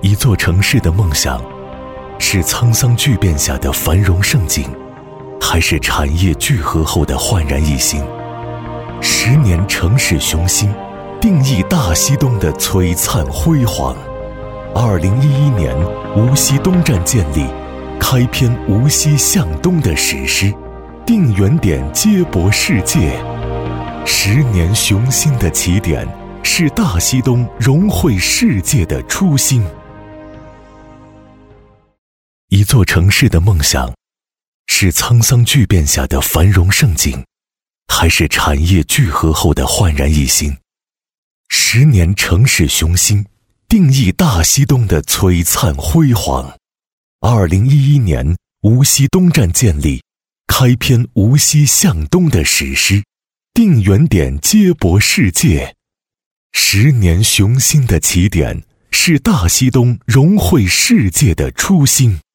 一座城市的梦想，是沧桑巨变下的繁荣盛景，还是产业聚合后的焕然一新？10年城市雄心，定义大西东的璀璨辉煌。2011年，无锡东站建立，开篇无锡向东的史诗，定远点接驳世界。10年雄心的起点，是大西东融汇世界的初心。一座城市的梦想，是沧桑巨变下的繁荣盛景，还是产业聚合后的焕然一新？10年城市雄心，定义大西东的璀璨辉煌。2011年，无锡东站建立，开篇无锡向东的史诗，定远点接驳世界。10年雄心的起点，是大西东融汇世界的初心。